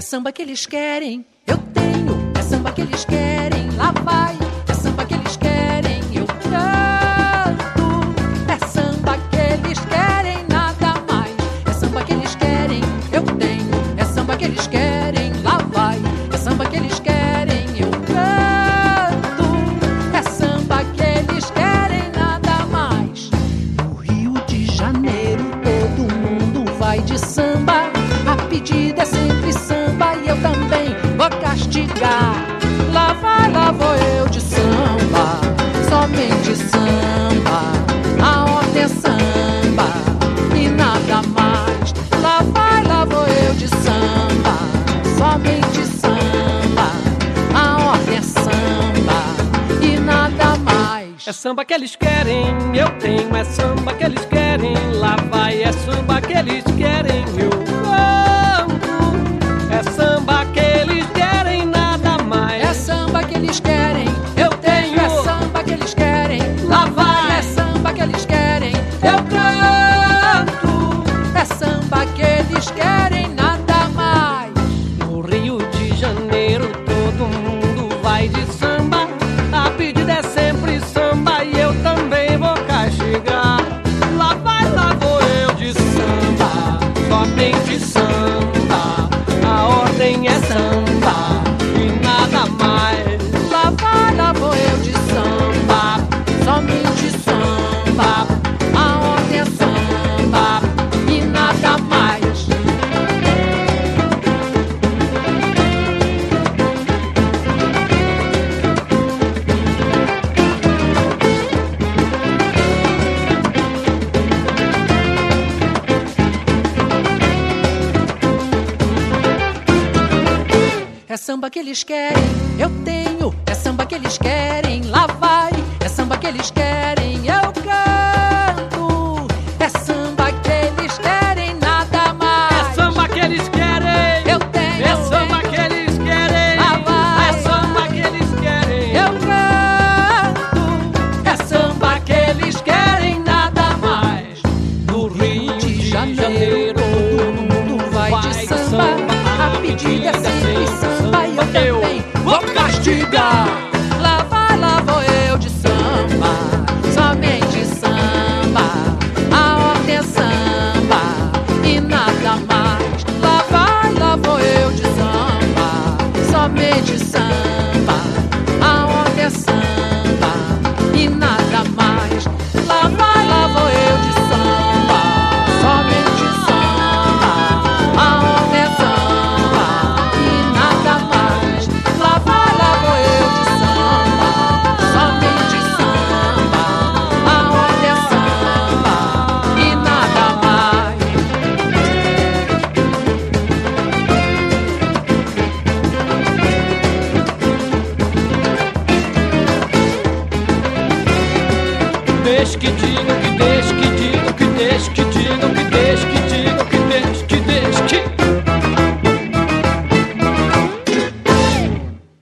samba que eles querem, eu tenho. É samba que eles querem, lá vai. É samba que eles querem, eu canto. É samba que eles querem, nada mais. É samba que eles querem, eu tenho. É samba que eles querem, lá vai. É samba que eles querem, eu canto. É samba que eles querem, nada mais. No Rio de Janeiro todo mundo vai de samba. A pedida é sempre samba e eu também vou castigar. Lá vai, lá vou eu de samba, somente samba. A ordem é samba e nada mais. Lá vai, lá vou eu de samba, somente samba. A ordem é samba e nada mais. É samba que eles querem, eu tenho. É samba que eles querem, lá vai. É samba que eles querem, eu canto. É samba que eles querem, nada mais. É samba que eles querem, eu tenho. É samba que eles querem, lá vai. É samba que eles querem, eu canto. É samba que eles querem, nada mais. No Rio de Janeiro todo mundo vai de samba. A pedida é sempre samba e eu também vou castigar. Lá vai, lá vou eu de samba, somente samba. A ordem é samba e nada mais. Lá vai, lá vou eu de samba, somente samba. A ordem é samba e nada mais. É samba que eles querem, eu tenho. É samba que eles querem, lá vai. É samba que eles querem, eu canto. É samba que eles querem, nada mais. É samba que eles querem, eu tenho. É samba que eles querem, lá vai. É samba que eles querem, eu canto. É samba que eles querem, nada mais. No Rio de Janeiro todo mundo vai de samba. A pedida é sempre samba e eu também vou castigar. Lá vai, lá vou eu de samba, somente samba. A ordem é samba e nada mais. Lá vai, lá vou eu de samba, somente samba. A ordem é samba e nada mais. Lá vai, lá vou eu de samba, somente samba. A ordem é samba e nada mais. Lá vai, lá vou eu de samba, somente samba. A ordem é samba e nada mais. Deixe que diga que